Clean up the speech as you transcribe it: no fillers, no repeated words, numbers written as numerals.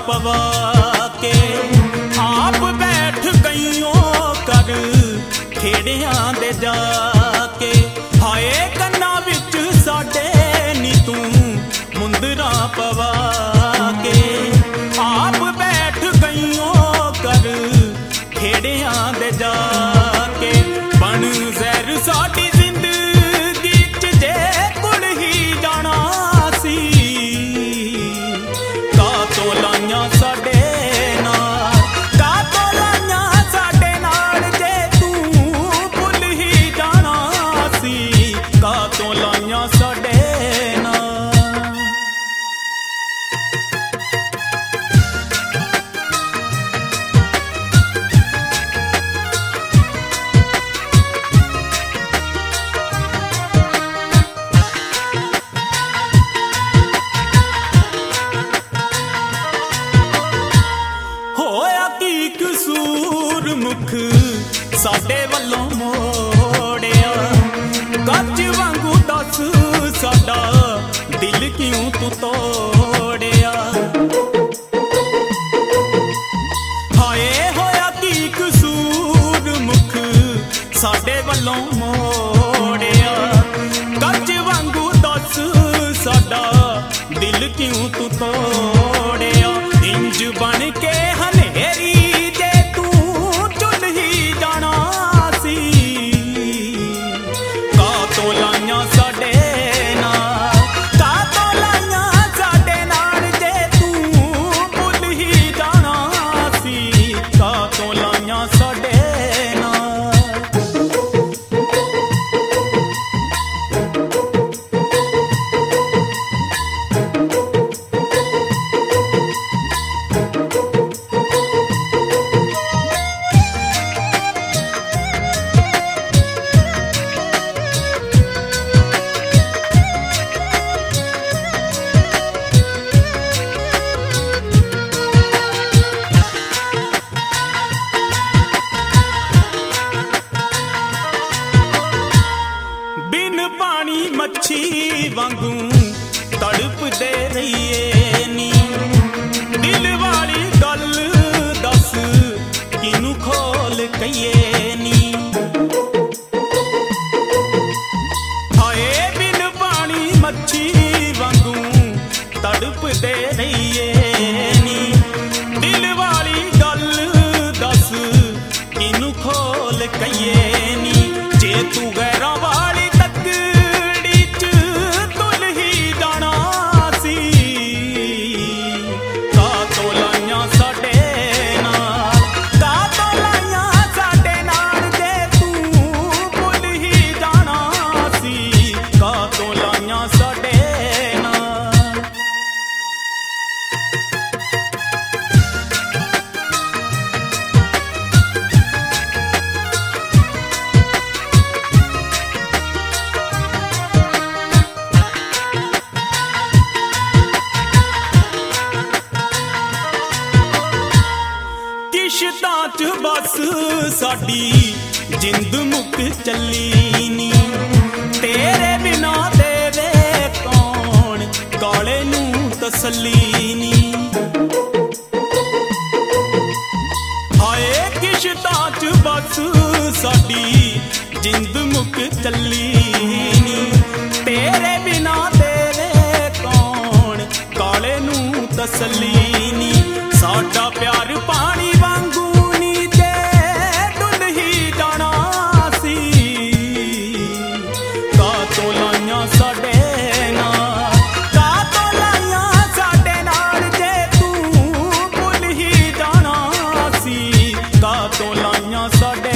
पवा के आप बैठ गईओ कर खेड़ियां दे जाके। हाय कन्ना विच साडे नी तू मुंदरा पवा के आप बैठ गईओ कर खेड़ियां दे जाके। बन जहर साडी जिंदगी च जे कुड़ ही जाना सी का तो लाइयां साडे नाल, का तो लाइयां साडे नाल जे तू भुल ही जाना सी का तो लाइयां साडे नाल। होया की कसूर मुख साडे वल्लों मोड़िया, गज वांगू दस साडा दिल क्यों तू तोड़िया। हाय होया की कसूर मुख साडे वल्लों मोड़िया, गज वांगू दस साडा दिल क्यों तू तोड़िया। इंज बन के हनेरी जे तू चुल ही जाना सी का तो लाइयां साडे नाल, का तो लाइयां साडे नाल जे तू भुल ही जाना सी का तो लाइयां साडे नाल। बिन पानी मच्छी वांगू तड़प दे रहीए नी, दिल वाली गल दस किनू खोल कहिए नी। हाय बिन पानी मच्छी वांगू तड़प दे रहीए नी, दिल वाली गल दस किनू खोल कहिए नी। जे तू गैरां वाली तकड़ी च तुल ही जाना सी का तो लाइयां साडे नाल, का तो लाइयां साडे नाल जे तू भुल ही जाना सी का तो लाइयां साडे नाल। किश्तां च बस साडी जिंद मुक चली नी, तेरे बिना देवे कौन काले नू तसल्ली नी। हाय किश्तां च बस साडी जिंद मुक चली नी, तेरे बिना देवे कौन काले नू तसल्ली नी। साडा प्यार पानी वांगू नी जे डुल ही जाना सी का तो लाइयां साडे नाल, का तो लाइयां साडे नाल जे तू भुल ही जाना सी का तो लाइयां साडे